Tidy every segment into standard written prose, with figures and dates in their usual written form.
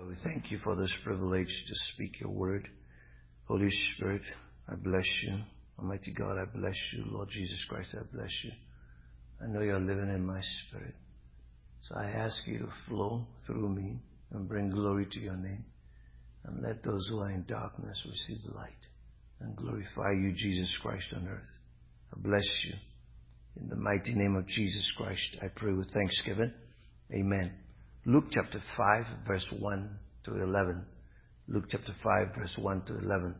We thank you for this privilege to speak your word. Holy Spirit, I bless you. Almighty God, I bless you. Lord Jesus Christ, I bless you. I know you're living in my spirit. So I ask you to flow through me and bring glory to your name. And let those who are in darkness receive light and glorify you, Jesus Christ, on earth. I bless you. In the mighty name of Jesus Christ, I pray with thanksgiving. Amen. Luke chapter 5, verse 1 to 11. Luke chapter 5, verse 1 to 11.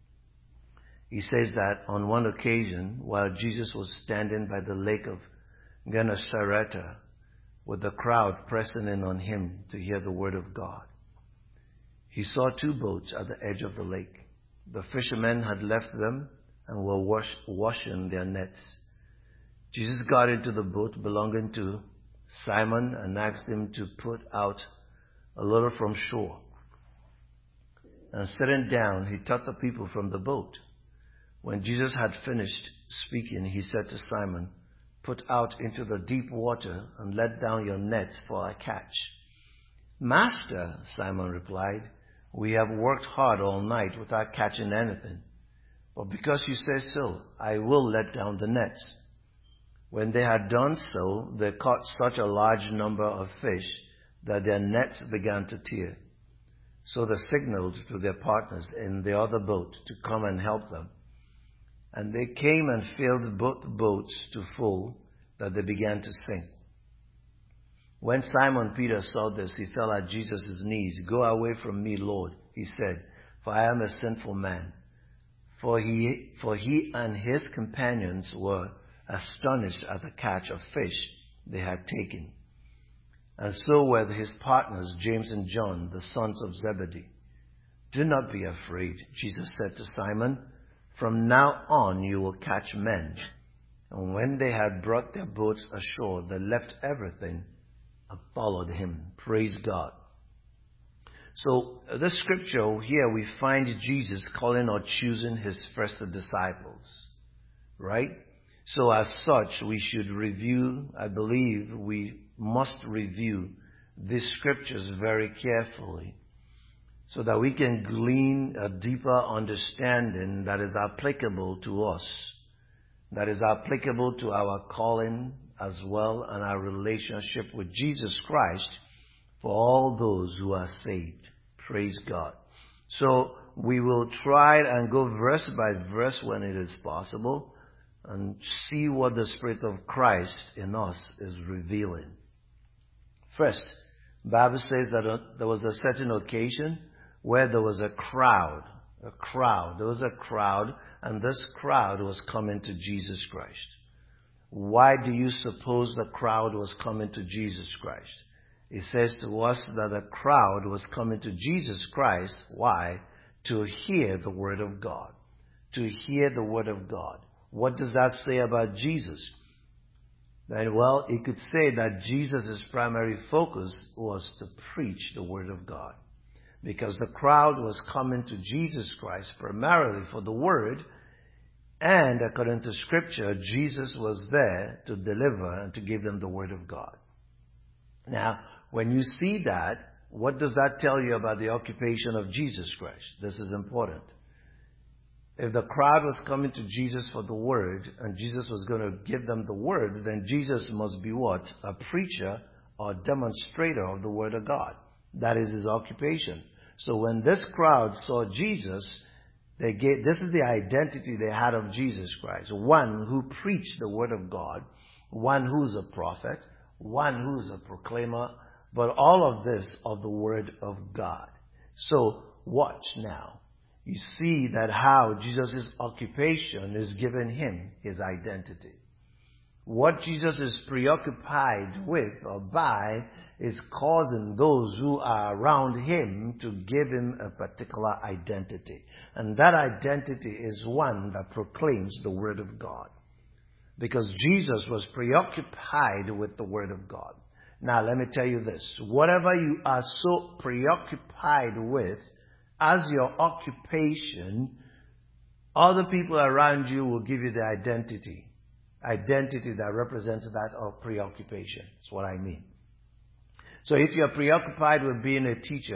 He says that on one occasion, while Jesus was standing by the lake of Gennesaret, with the crowd pressing in on him to hear the word of God, he saw two boats at the edge of the lake. The fishermen had left them and were washing their nets. Jesus got into the boat belonging to Simon and asked him to put out a little from shore. And sitting down, he taught the people from the boat. When Jesus had finished speaking, he said to Simon, "Put out into the deep water and let down your nets for a catch." "Master," Simon replied, "we have worked hard all night without catching anything. But because you say so, I will let down the nets." When they had done so, they caught such a large number of fish that their nets began to tear. So they signaled to their partners in the other boat to come and help them. And they came and filled both boats to full, that they began to sink. When Simon Peter saw this, he fell at Jesus' knees. "Go away from me, Lord," he said, "for I am a sinful man." For he and his companions were astonished at the catch of fish they had taken. And so were his partners, James and John, the sons of Zebedee. "Do not be afraid," Jesus said to Simon. "From now on you will catch men." And when they had brought their boats ashore, they left everything and followed him. Praise God. So this scripture here, we find Jesus calling or choosing his first disciples, right? So as such, we should review, I believe we must review these scriptures very carefully so that we can glean a deeper understanding that is applicable to us, that is applicable to our calling as well and our relationship with Jesus Christ for all those who are saved. Praise God. So we will try and go verse by verse when it is possible and see what the Spirit of Christ in us is revealing. First, the Bible says that there was a certain occasion where there was a crowd. There was a crowd, and this crowd was coming to Jesus Christ. Why do you suppose the crowd was coming to Jesus Christ? It says to us that the crowd was coming to Jesus Christ. Why? To hear the Word of God. To hear the Word of God. What does that say about Jesus? Then, well, it could say that Jesus' primary focus was to preach the Word of God. Because the crowd was coming to Jesus Christ primarily for the Word, and according to Scripture, Jesus was there to deliver and to give them the Word of God. Now, when you see that, what does that tell you about the occupation of Jesus Christ? This is important. If the crowd was coming to Jesus for the Word, and Jesus was going to give them the Word, then Jesus must be what? A preacher or demonstrator of the Word of God. That is his occupation. So when this crowd saw Jesus, this is the identity they had of Jesus Christ. One who preached the Word of God, one who's a prophet, one who's a proclaimer, but all of this of the Word of God. So watch now. You see that how Jesus' occupation is giving him his identity. What Jesus is preoccupied with or by is causing those who are around him to give him a particular identity. And that identity is one that proclaims the Word of God. Because Jesus was preoccupied with the Word of God. Now let me tell you this. Whatever you are so preoccupied with as your occupation, other people around you will give you the identity that represents that of preoccupation. That's what I mean. So if you're preoccupied with being a teacher,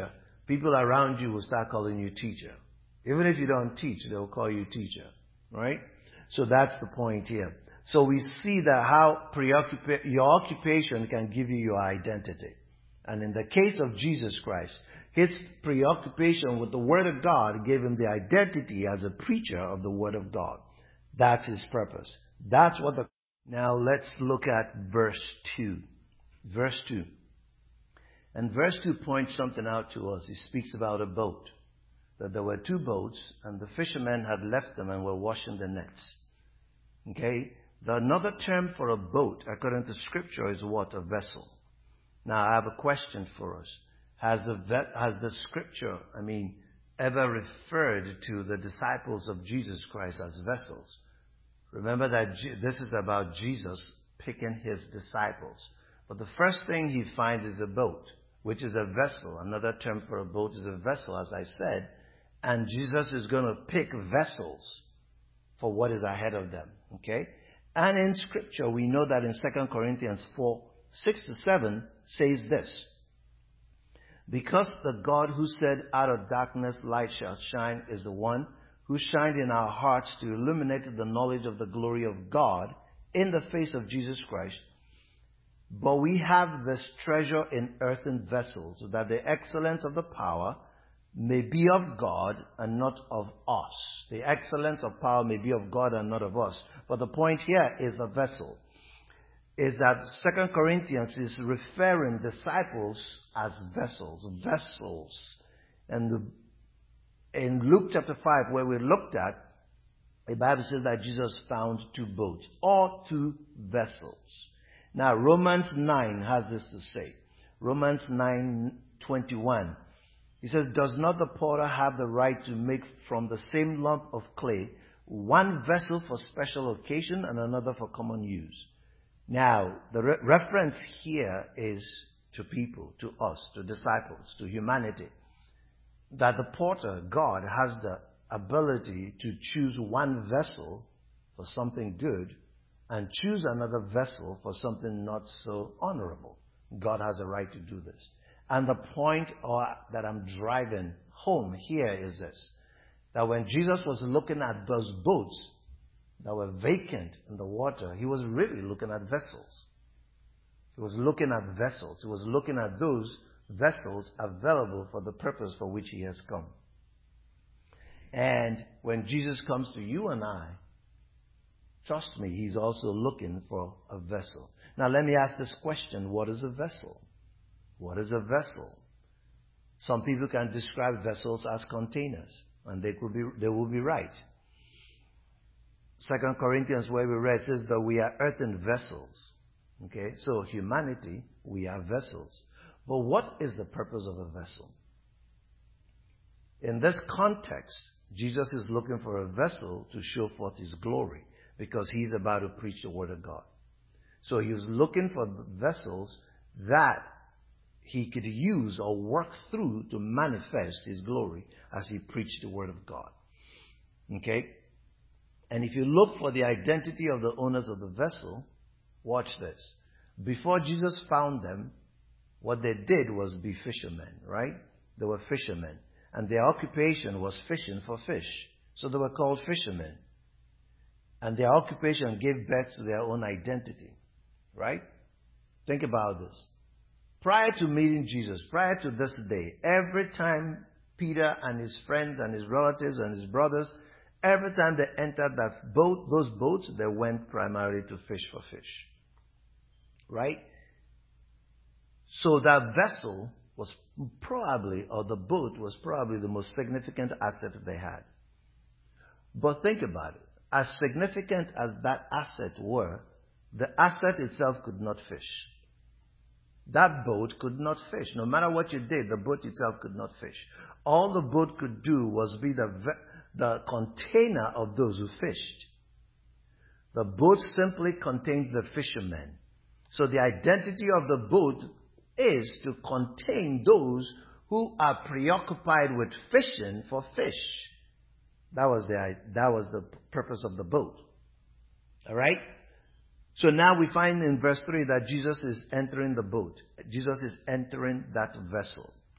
people around you will start calling you teacher. Even if you don't teach, they'll call you teacher, right? So that's the point here. So we see that how your occupation can give you your identity. And in the case of Jesus Christ, his preoccupation with the Word of God gave him the identity as a preacher of the Word of God. That's his purpose. That's what the... Now let's look at verse 2. Verse 2. And verse 2 points something out to us. He speaks about a boat. That there were two boats, and the fishermen had left them and were washing the nets. Okay? Another term for a boat, according to Scripture, is what? A vessel. Now, I have a question for us. Has the Scripture, ever referred to the disciples of Jesus Christ as vessels? Remember that this is about Jesus picking his disciples. But the first thing he finds is a boat, which is a vessel. Another term for a boat is a vessel, as I said. And Jesus is going to pick vessels for what is ahead of them. Okay? And in Scripture, we know that in 2 Corinthians 4:6-7 says this. Because the God who said, out of darkness light shall shine, is the one who shined in our hearts to illuminate the knowledge of the glory of God in the face of Jesus Christ. But we have this treasure in earthen vessels, so that the excellence of the power may be of God and not of us. The excellence of power may be of God and not of us. But the point here is the vessel. Is that 2 Corinthians is referring disciples as vessels. Vessels. And in Luke chapter 5, where we looked at, the Bible says that Jesus found two boats, or two vessels. Now, Romans 9 has this to say. Romans 9:21. He says, does not the potter have the right to make from the same lump of clay one vessel for special occasion and another for common use? Now, the reference here is to people, to us, to disciples, to humanity. That the potter, God, has the ability to choose one vessel for something good and choose another vessel for something not so honorable. God has a right to do this. And the point that I'm driving home here is this. That when Jesus was looking at those boats that were vacant in the water, he was really looking at vessels. He was looking at vessels. He was looking at those vessels available for the purpose for which he has come. And when Jesus comes to you and I, trust me, he's also looking for a vessel. Now let me ask this question. What is a vessel? What is a vessel? Some people can describe vessels as containers, and they will be right. 2 Corinthians, where we read, says that we are earthen vessels. Okay, so humanity, we are vessels. But what is the purpose of a vessel? In this context, Jesus is looking for a vessel to show forth his glory, because he's about to preach the word of God. So he was looking for vessels that he could use or work through to manifest his glory as he preached the word of God. Okay? And if you look for the identity of the owners of the vessel, watch this. Before Jesus found them, what they did was be fishermen, right? They were fishermen. And their occupation was fishing for fish. So they were called fishermen. And their occupation gave birth to their own identity, right? Think about this. Prior to meeting Jesus, prior to this day, every time Peter and his friends and his relatives and his brothers, every time they entered those boats, they went primarily to fish for fish. Right? So that vessel was probably, or the boat was probably the most significant asset they had. But think about it. As significant as that asset were, the asset itself could not fish. That boat could not fish. No matter what you did, the boat itself could not fish. All the boat could do was be the container of those who fished. The boat simply contained the fishermen. So the identity of the boat is to contain those who are preoccupied with fishing for fish. That was the purpose of the boat. All right? So now we find in verse 3 that Jesus is entering the boat. Jesus is entering that vessel.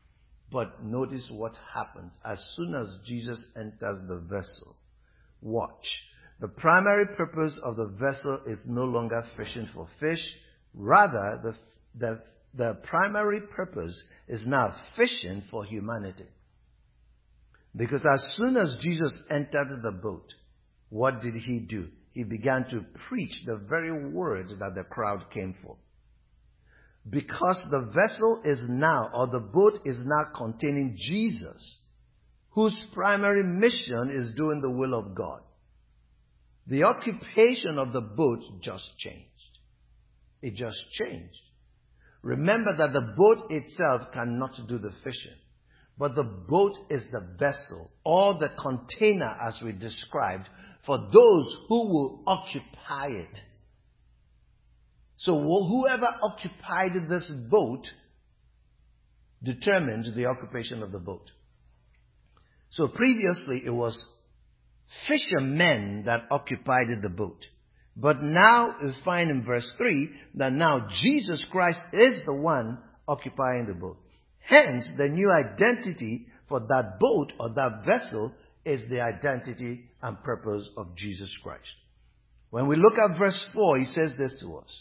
But notice what happens as soon as Jesus enters the vessel. Watch. The primary purpose of the vessel is no longer fishing for fish. Rather, the primary purpose is now fishing for humanity. Because as soon as Jesus entered the boat, what did he do? He began to preach the very word that the crowd came for. Because the vessel is now, or the boat is now containing Jesus, whose primary mission is doing the will of God. The occupation of the boat just changed. It just changed. Remember that the boat itself cannot do the fishing. But the boat is the vessel, or the container as we described, for those who will occupy it. So whoever occupied this boat determined the occupation of the boat. So previously it was fishermen that occupied the boat. But now we find in verse 3 that now Jesus Christ is the one occupying the boat. Hence, the new identity for that boat or that vessel is the identity and purpose of Jesus Christ. When we look at verse 4, he says this to us.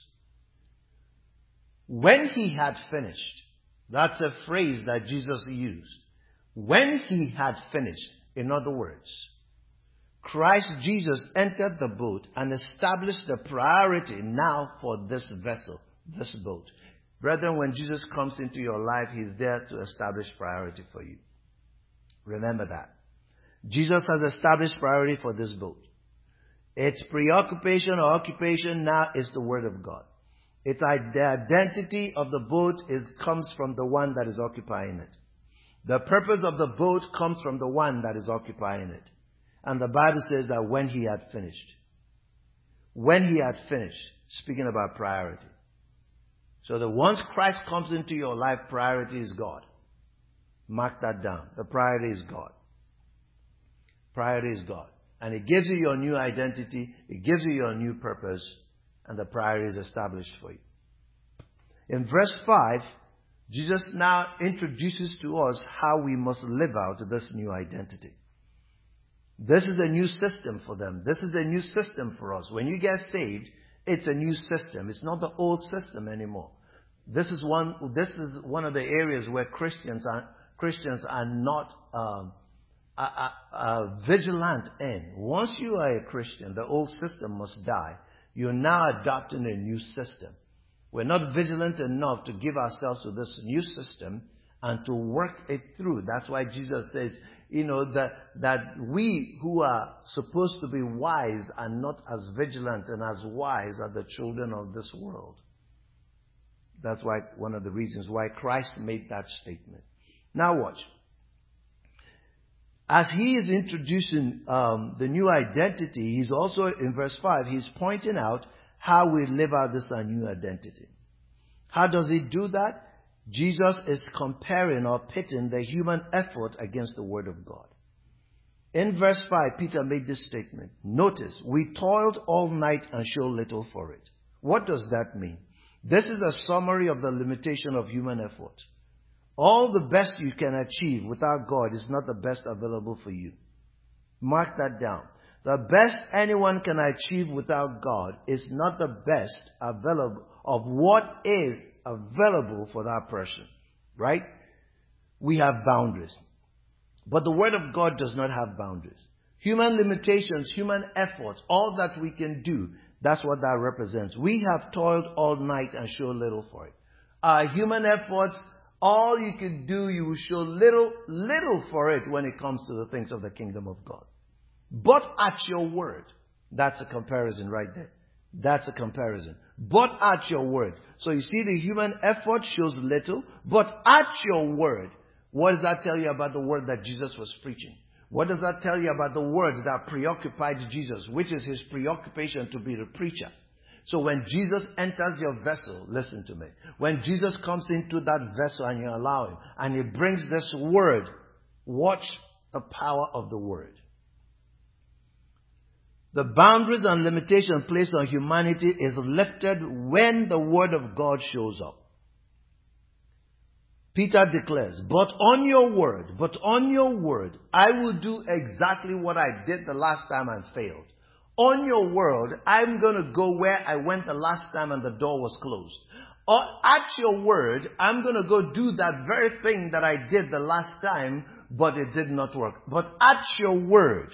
When he had finished, that's a phrase that Jesus used. When he had finished, in other words, Christ Jesus entered the boat and established the priority now for this vessel, this boat. Brethren, when Jesus comes into your life, he's there to establish priority for you. Remember that. Jesus has established priority for this boat. Its preoccupation or occupation now is the Word of God. The identity of the boat comes from the one that is occupying it. The purpose of the boat comes from the one that is occupying it. And the Bible says that when he had finished, speaking about priority. So that once Christ comes into your life, priority is God. Mark that down. The priority is God. Priority is God. And it gives you your new identity. It gives you your new purpose. And the priority is established for you. In verse 5, Jesus now introduces to us how we must live out this new identity. This is a new system for them. This is a new system for us. When you get saved, it's a new system. It's not the old system anymore. This is one of the areas where Christians are not vigilant in. Once you are a Christian, the old system must die. You're now adopting a new system. We're not vigilant enough to give ourselves to this new system and to work it through. That's why Jesus says, that we who are supposed to be wise are not as vigilant and as wise as the children of this world. That's why one of the reasons why Christ made that statement. Now watch. As he is introducing the new identity, he's also, in verse 5, he's pointing out how we live out this new identity. How does he do that? Jesus is comparing or pitting the human effort against the Word of God. In verse 5, Peter made this statement. Notice, we toiled all night and show little for it. What does that mean? This is a summary of the limitation of human effort. All the best you can achieve without God is not the best available for you. Mark that down. The best anyone can achieve without God is not the best available of what is available for that person. Right? We have boundaries. But the Word of God does not have boundaries. Human limitations, human efforts, all that we can do, that's what that represents. We have toiled all night and show little for it. Our human efforts, all you can do, you will show little for it when it comes to the things of the kingdom of God. But at your word, that's a comparison right there. That's a comparison. But at your word. So you see, the human effort shows little, but at your word. What does that tell you about the word that Jesus was preaching? What does that tell you about the word that preoccupied Jesus, which is his preoccupation to be the preacher? So when Jesus enters your vessel, listen to me. When Jesus comes into that vessel and you allow him, and he brings this word, watch the power of the word. The boundaries and limitations placed on humanity is lifted when the Word of God shows up. Peter declares, but on your word, I will do exactly what I did the last time I failed. On your word, I'm going to go where I went the last time and the door was closed. Or at your word, I'm going to go do that very thing that I did the last time, but it did not work. But at your word,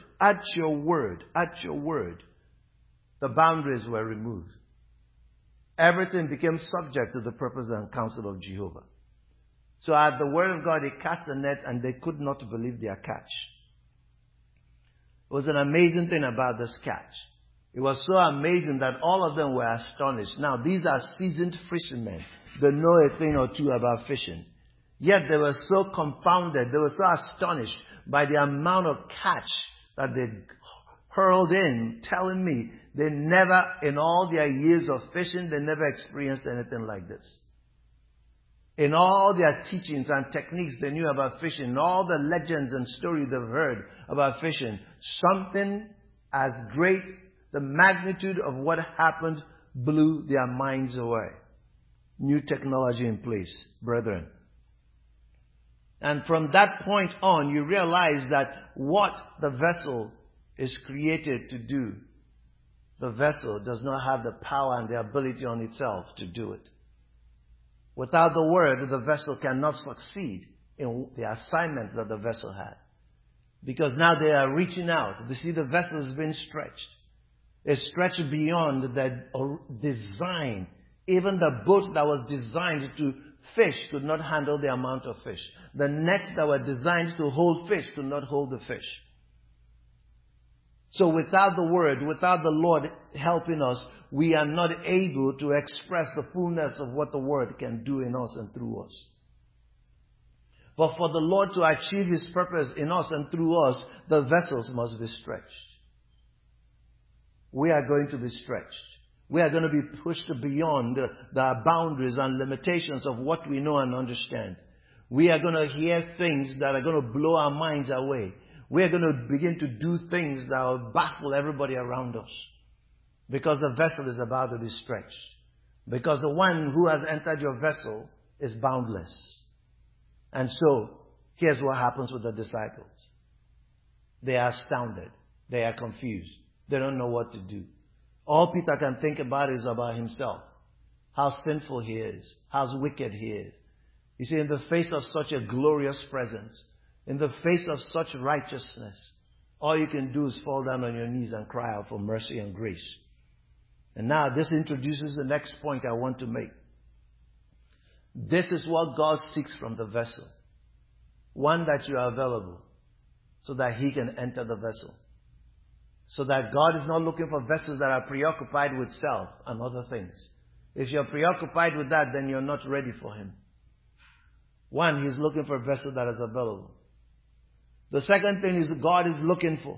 the boundaries were removed. Everything became subject to the purpose and counsel of Jehovah. So at the word of God, they cast the net and they could not believe their catch. It was an amazing thing about this catch. It was so amazing that all of them were astonished. Now, these are seasoned fishermen. They know a thing or two about fishing. Yet they were so confounded. They were so astonished by the amount of catch that they hurled in, telling me they never, in all their years of fishing, they never experienced anything like this. In all their teachings and techniques they knew about fishing, all the legends and stories they've heard about fishing, something as great, the magnitude of what happened blew their minds away. New technology in place, brethren. And from that point on, you realize that what the vessel is created to do, the vessel does not have the power and the ability on itself to do it. Without the word, the vessel cannot succeed in the assignment that the vessel had. Because now they are reaching out. You see, the vessel is being stretched. It's stretched beyond the design. Even the boat that was designed to fish could not handle the amount of fish. The nets that were designed to hold fish could not hold the fish. So without the word, without the Lord helping us, we are not able to express the fullness of what the word can do in us and through us. But for the Lord to achieve his purpose in us and through us, the vessels must be stretched. We are going to be stretched. We are going to be pushed beyond the boundaries and limitations of what we know and understand. We are going to hear things that are going to blow our minds away. We are going to begin to do things that will baffle everybody around us. Because the vessel is about to be stretched. Because the one who has entered your vessel is boundless. And so, here's what happens with the disciples. They are astounded. They are confused. They don't know what to do. All Peter can think about is about himself. How sinful he is. How wicked he is. You see, in the face of such a glorious presence, in the face of such righteousness, all you can do is fall down on your knees and cry out for mercy and grace. And now this introduces the next point I want to make. This is what God seeks from the vessel. One, that you are available so that he can enter the vessel. So that God is not looking for vessels that are preoccupied with self and other things. If you're preoccupied with that, then you're not ready for him. One, he's looking for a vessel that is available. The second thing is God is looking for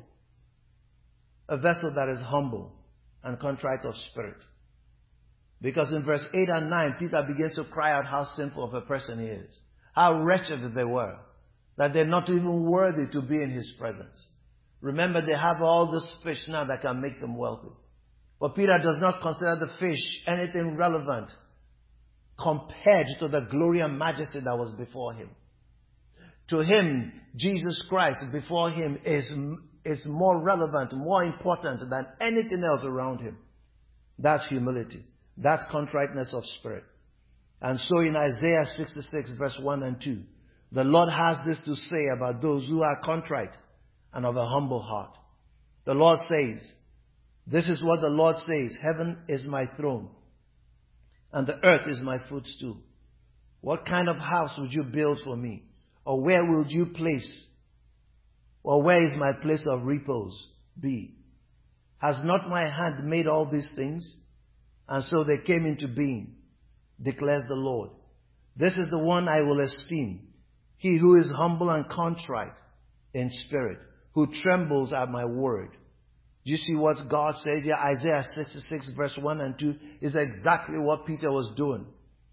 a vessel that is humble and contrite of spirit. Because in verse 8 and 9, Peter begins to cry out how sinful of a person he is. How wretched they were. That they're not even worthy to be in his presence. Remember, they have all this fish now that can make them wealthy. But Peter does not consider the fish anything relevant compared to the glory and majesty that was before him. To him, Jesus Christ before him is more relevant, more important than anything else around him. That's humility. That's contriteness of spirit. And so in Isaiah 66 verse 1 and 2, the Lord has this to say about those who are contrite and of a humble heart. The Lord says, this is what the Lord says, heaven is my throne and the earth is my footstool. What kind of house would you build for me? Or where will you place? Or where is my place of repose be? Has not my hand made all these things? And so they came into being, declares the Lord. This is the one I will esteem, he who is humble and contrite in spirit, who trembles at my word. Do you see what God says here? Isaiah 66 verse 1 and 2 is exactly what Peter was doing.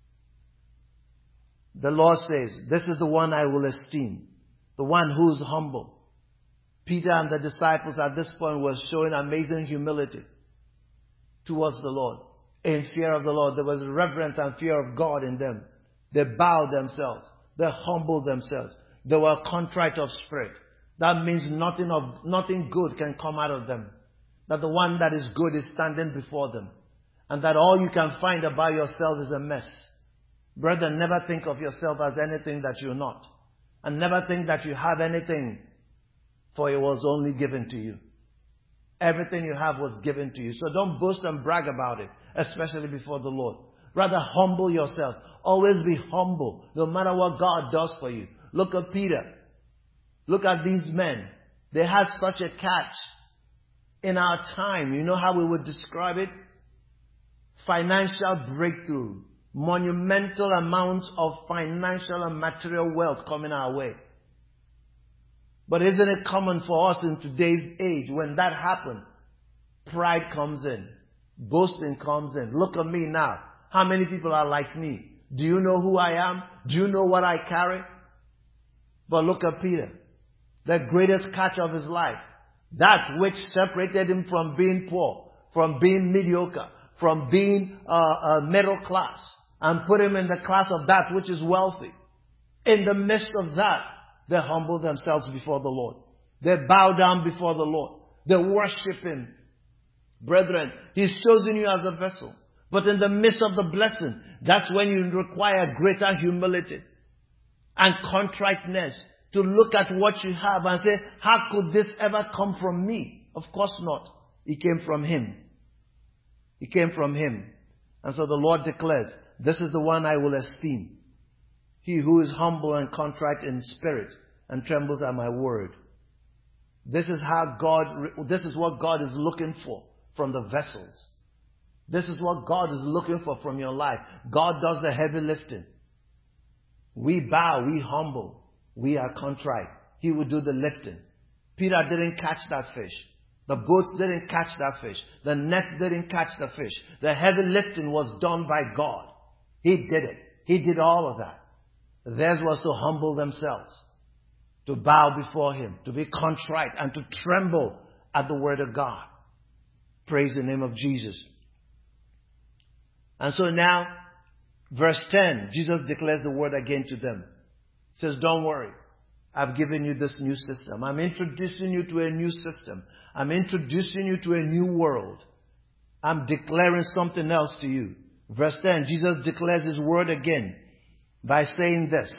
The Lord says, this is the one I will esteem, the one who is humble. Peter and the disciples at this point were showing amazing humility towards the Lord. In fear of the Lord, there was reverence and fear of God in them. They bowed themselves. They humble themselves. They were contrite of spirit. That means nothing good can come out of them. That the one that is good is standing before them. And that all you can find about yourself is a mess. Brethren, never think of yourself as anything that you're not. And never think that you have anything, for it was only given to you. Everything you have was given to you. So don't boast and brag about it, especially before the Lord. Rather, humble yourself. Always be humble, no matter what God does for you. Look at Peter. Look at these men. They had such a catch in our time. You know how we would describe it? Financial breakthrough. Monumental amounts of financial and material wealth coming our way. But isn't it common for us in today's age, when that happens, pride comes in, boasting comes in. Look at me now. How many people are like me? Do you know who I am? Do you know what I carry? But look at Peter, the greatest catch of his life. That which separated him from being poor, from being mediocre, from being middle class, and put him in the class of that which is wealthy. In the midst of that, they humble themselves before the Lord. They bow down before the Lord. They worship Him. Brethren, He's chosen you as a vessel. But in the midst of the blessing, that's when you require greater humility and contriteness to look at what you have and say, how could this ever come from me? Of course not. It came from Him. It came from Him. And so the Lord declares, this is the one I will esteem. He who is humble and contrite in spirit and trembles at my word. This is what God is looking for from the vessels. This is what God is looking for from your life. God does the heavy lifting. We bow, we humble, we are contrite. He will do the lifting. Peter didn't catch that fish. The boats didn't catch that fish. The net didn't catch the fish. The heavy lifting was done by God. He did it. He did all of that. Theirs was to humble themselves, to bow before Him, to be contrite and to tremble at the word of God. Praise the name of Jesus. And so now, verse 10, Jesus declares the word again to them. He says, don't worry. I've given you this new system. I'm introducing you to a new system. I'm introducing you to a new world. I'm declaring something else to you. Verse 10, Jesus declares His word again by saying this.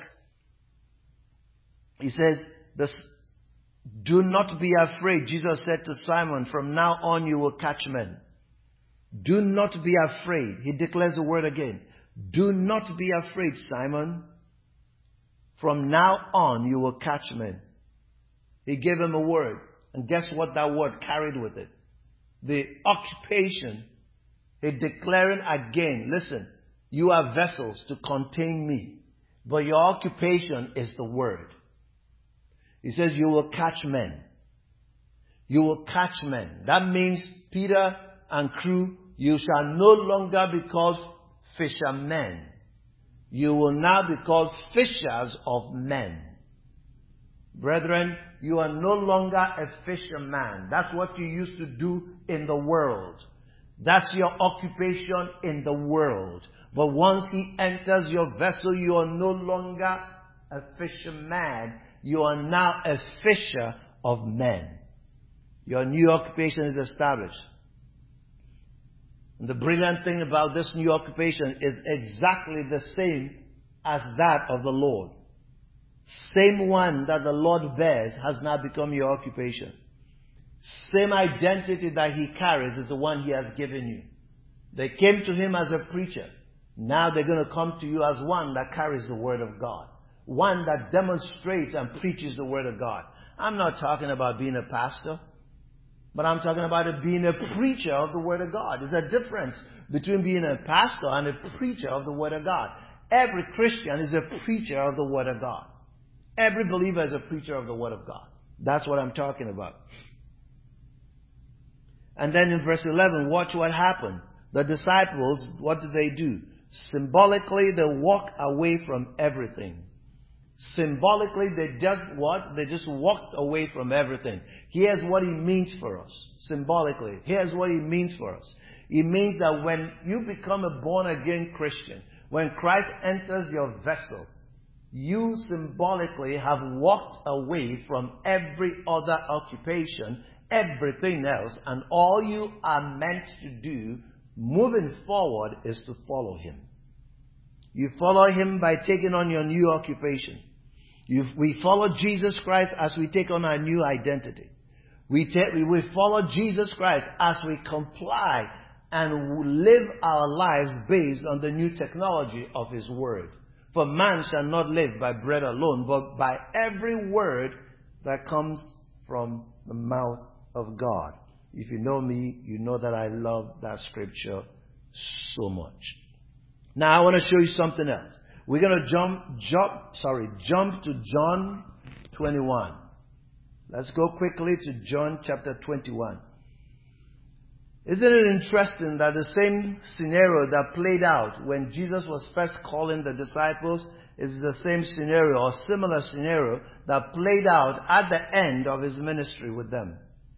He says, do not be afraid, Jesus said to Simon, from now on you will catch men. Do not be afraid. He declares the word again. Do not be afraid, Simon. From now on you will catch men. He gave him a word. And guess what that word carried with it? The occupation. He's declaring again, listen, you are vessels to contain me, but your occupation is the word. He says you will catch men. You will catch men. That means Peter and crew, you shall no longer be called fishermen. You will now be called fishers of men. Brethren, you are no longer a fisherman. That's what you used to do in the world. That's your occupation in the world. But once He enters your vessel, you are no longer a fisherman. You are now a fisher of men. Your new occupation is established. And the brilliant thing about this new occupation is exactly the same as that of the Lord. Same one that the Lord bears has now become your occupation. Same identity that He carries is the one He has given you. They came to Him as a preacher. Now they're going to come to you as one that carries the Word of God. One that demonstrates and preaches the Word of God. I'm not talking about being a pastor, but I'm talking about being a preacher of the Word of God. There's a difference between being a pastor and a preacher of the Word of God. Every Christian is a preacher of the Word of God. Every believer is a preacher of the Word of God. That's what I'm talking about. And then in verse 11, watch what happened. The disciples, what did they do? Symbolically, they walk away from everything. Symbolically, they just what? They just walked away from everything. Here's what He means for us. Symbolically, here's what He means for us. It means that when you become a born-again Christian, when Christ enters your vessel, you symbolically have walked away from every other occupation, everything else, and all you are meant to do moving forward is to follow Him. You follow Him by taking on your new occupation. We follow Jesus Christ as we take on our new identity. We follow Jesus Christ as we comply and live our lives based on the new technology of His Word. For man shall not live by bread alone, but by every word that comes from the mouth of God. If you know me, you know that I love that scripture so much. Now I want to show you something else. We're going to jump to John 21. Let's go quickly to John chapter 21. Isn't it interesting that the same scenario that played out when Jesus was first calling the disciples is the same scenario or similar scenario that played out at the end of His ministry with them?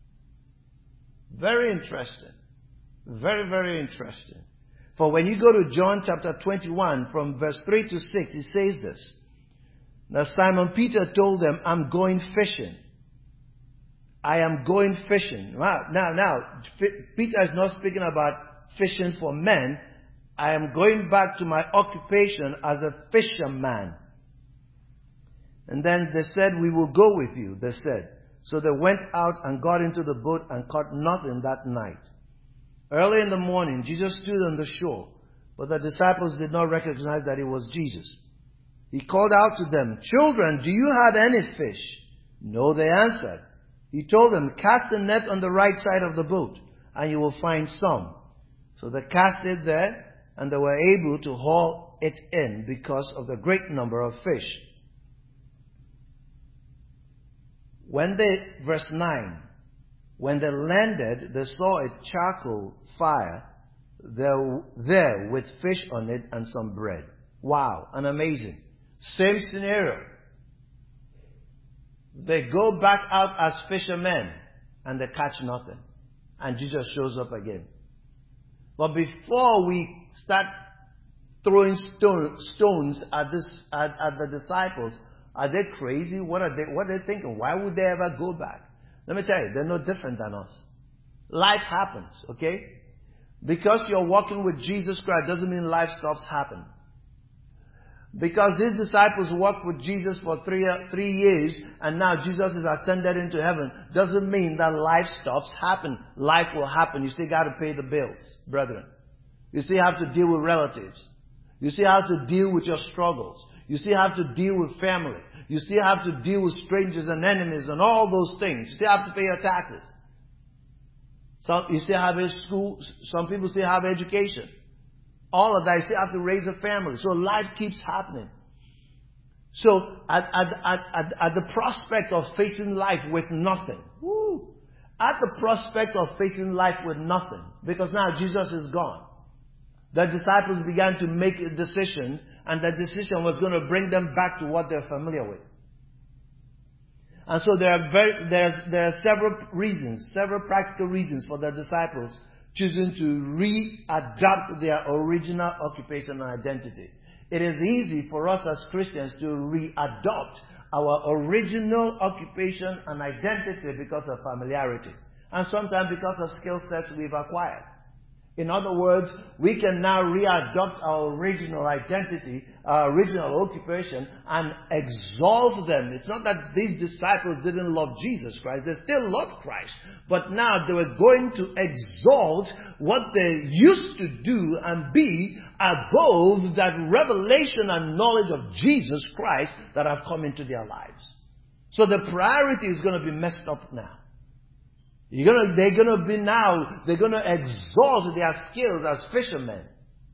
Very interesting. Very, very interesting. For when you go to John chapter 21 from verse 3 to 6, He says this. Now Simon Peter told them, I'm going fishing. I am going fishing. Now, Peter is not speaking about fishing for men. I am going back to my occupation as a fisherman. And then they said, we will go with you, they said. So they went out and got into the boat and caught nothing that night. Early in the morning, Jesus stood on the shore, but the disciples did not recognize that it was Jesus. He called out to them, children, do you have any fish? No, they answered. He told them, cast the net on the right side of the boat, and you will find some. So they cast it there, and they were able to haul it in because of the great number of fish. Verse 9, when they landed, they saw a charcoal fire there with fish on it and some bread. Wow, and amazing. Same scenario. They go back out as fishermen and they catch nothing. And Jesus shows up again. But before we start throwing stones at the disciples, are they crazy? What are they thinking? Why would they ever go back? Let me tell you, they're no different than us. Life happens, okay? Because you're walking with Jesus Christ doesn't mean life stops happening. Because these disciples walked with Jesus for 3 years and now Jesus is ascended into heaven doesn't mean that life stops happening. Life will happen. You still got to pay the bills, brethren. You still have to deal with relatives. You still have to deal with your struggles. You still have to deal with family. You still have to deal with strangers and enemies and all those things. You still have to pay your taxes. You still have a school. Some people still have education. All of that, you still have to raise a family. So life keeps happening. So at the prospect of facing life with nothing, at the prospect of facing life with nothing, because now Jesus is gone, the disciples began to make a decision, and that decision was going to bring them back to what they're familiar with. And so there are several practical reasons for the disciples choosing to readapt their original occupation and identity. It is easy for us as Christians to readopt our original occupation and identity because of familiarity, and sometimes because of skill sets we've acquired. In other words, we can now readopt our original identity, our original occupation, and exalt them. It's not that these disciples didn't love Jesus Christ. They still loved Christ. But now they were going to exalt what they used to do and be above that revelation and knowledge of Jesus Christ that have come into their lives. So the priority is going to be messed up now. They're going to exalt their skills as fishermen.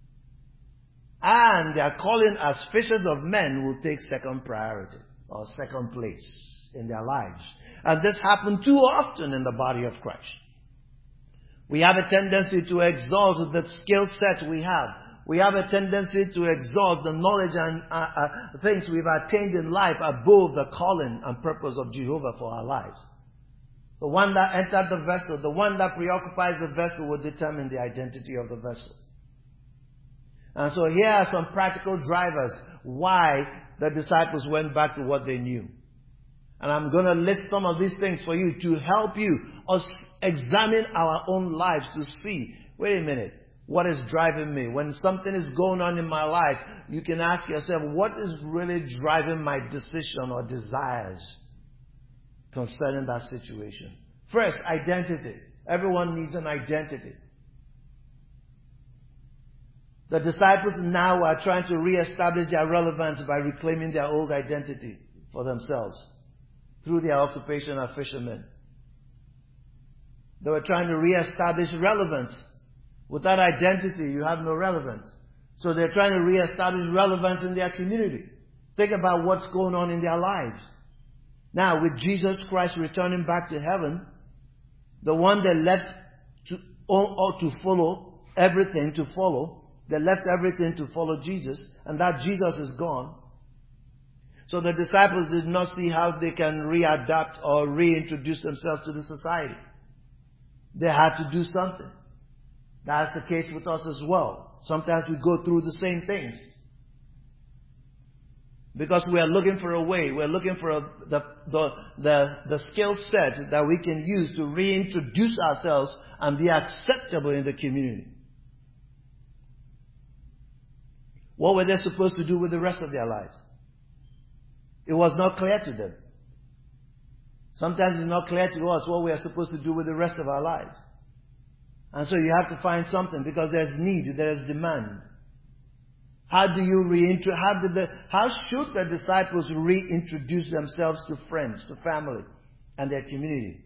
And their calling as fishers of men will take second priority or second place in their lives. And this happens too often in the body of Christ. We have a tendency to exalt the skill set we have. We have a tendency to exalt the knowledge and things we've attained in life above the calling and purpose of Jehovah for our lives. The one that entered the vessel, the one that preoccupies the vessel will determine the identity of the vessel. And so here are some practical drivers why the disciples went back to what they knew. And I'm going to list some of these things for you to help us examine our own lives to see, wait a minute, what is driving me? When something is going on in my life, you can ask yourself, what is really driving my decision or desires concerning that situation? First, identity. Everyone needs an identity. The disciples now are trying to reestablish their relevance by reclaiming their old identity for themselves through their occupation as fishermen. They were trying to reestablish relevance. Without identity, you have no relevance. So they're trying to reestablish relevance in their community. Think about what's going on in their lives. Now, with Jesus Christ returning back to heaven, the one they left to follow, everything to follow, they left everything to follow Jesus, and that Jesus is gone. So the disciples did not see how they can readapt or reintroduce themselves to the society. They had to do something. That's the case with us as well. Sometimes we go through the same things. Because we are looking for a way, we're looking for the skill set that we can use to reintroduce ourselves and be acceptable in the community. What were they supposed to do with the rest of their lives? It was not clear to them. Sometimes it's not clear to us what we are supposed to do with the rest of our lives. And so you have to find something because there's need, there is demand. How should the disciples reintroduce themselves to friends, to family, and their community?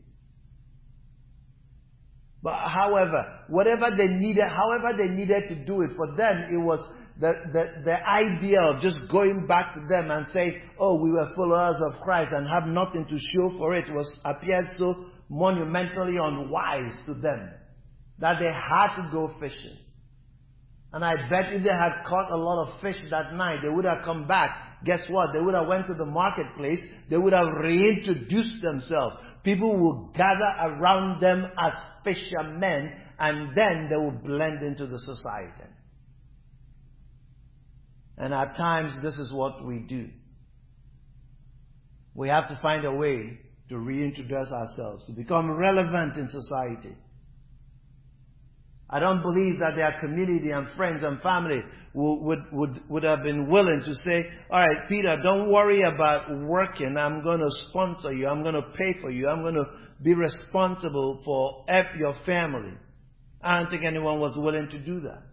But however they needed to do it, for them it was the idea of just going back to them and saying, oh, we were followers of Christ and have nothing to show for it appeared so monumentally unwise to them that they had to go fishing. And I bet if they had caught a lot of fish that night, they would have come back. Guess what? They would have went to the marketplace. They would have reintroduced themselves. People will gather around them as fishermen, and then they will blend into the society. And at times, this is what we do. We have to find a way to reintroduce ourselves, to become relevant in society. I don't believe that their community and friends and family would have been willing to say, all right, Peter, don't worry about working. I'm going to sponsor you. I'm going to pay for you. I'm going to be responsible for your family. I don't think anyone was willing to do that.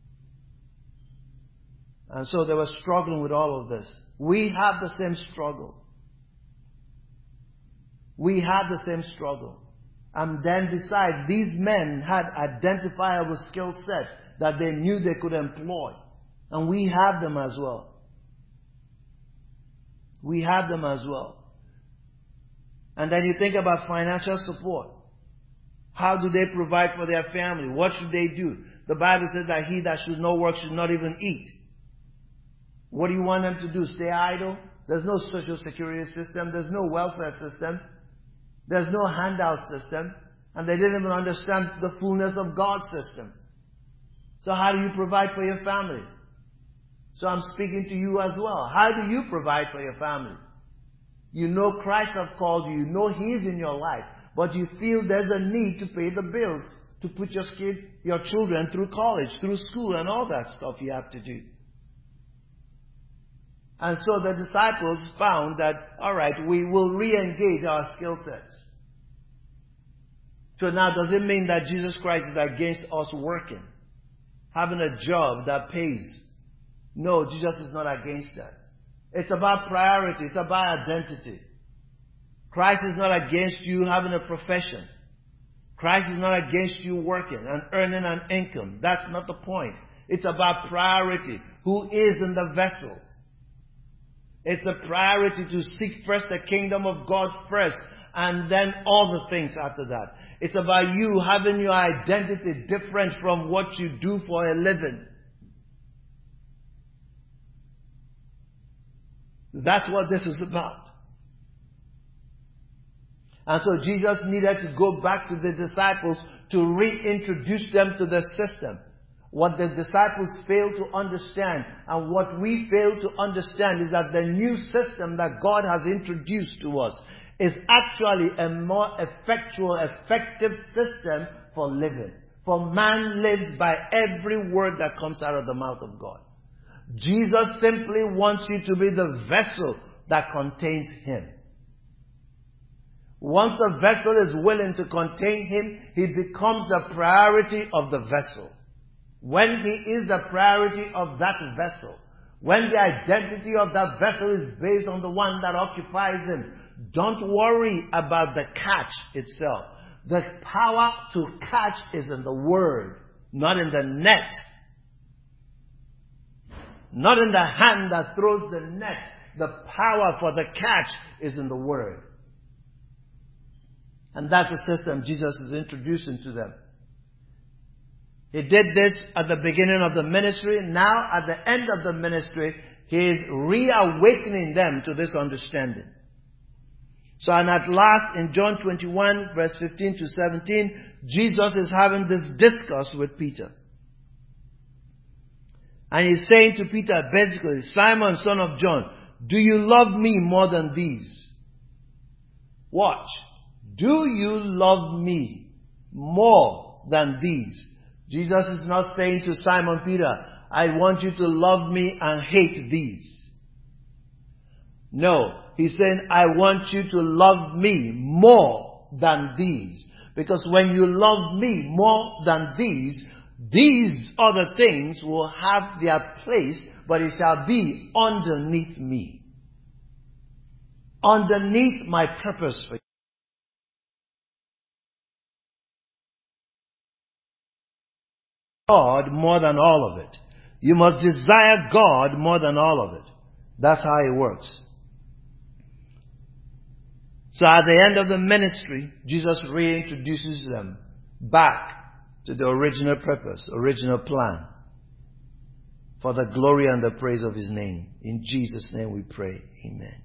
And so they were struggling with all of this. We have the same struggle. We have the same struggle. And then besides, these men had identifiable skill sets that they knew they could employ. And we have them as well. We have them as well. And then you think about financial support. How do they provide for their family? What should they do? The Bible says that he that should not work should not even eat. What do you want them to do? Stay idle? There's no social security system. There's no welfare system. There's no handout system. And they didn't even understand the fullness of God's system. So how do you provide for your family? So I'm speaking to you as well. How do you provide for your family? You know Christ has called you. You know He is in your life. But you feel there's a need to pay the bills, to put your children through college, through school, and all that stuff you have to do. And so the disciples found that, all right, we will re-engage our skill sets. So now, does it mean that Jesus Christ is against us working? Having a job that pays? No, Jesus is not against that. It's about priority. It's about identity. Christ is not against you having a profession. Christ is not against you working and earning an income. That's not the point. It's about priority. Who is in the vessel? It's a priority to seek first the kingdom of God first, and then all the things after that. It's about you having your identity different from what you do for a living. That's what this is about. And so Jesus needed to go back to the disciples to reintroduce them to the system. What the disciples failed to understand and what we fail to understand is that the new system that God has introduced to us is actually a more effective system for living. For man lives by every word that comes out of the mouth of God. Jesus simply wants you to be the vessel that contains Him. Once the vessel is willing to contain Him, He becomes the priority of the vessel. When He is the priority of that vessel, when the identity of that vessel is based on the one that occupies Him, don't worry about the catch itself. The power to catch is in the Word, not in the net. Not in the hand that throws the net. The power for the catch is in the Word. And that's the system Jesus is introducing to them. He did this at the beginning of the ministry. Now, at the end of the ministry, He is reawakening them to this understanding. So, and at last, in John 21, verse 15 to 17, Jesus is having this discourse with Peter. And He's saying to Peter, basically, Simon, son of John, do you love me more than these? Watch. Do you love me more than these? Jesus is not saying to Simon Peter, I want you to love me and hate these. No, He's saying, I want you to love me more than these. Because when you love me more than these other things will have their place, but it shall be underneath me. Underneath my purpose for you. God more than all of it. You must desire God more than all of it. That's how it works. So at the end of the ministry, Jesus reintroduces them back to the original purpose, original plan, for the glory and the praise of His name. In Jesus' name we pray. Amen.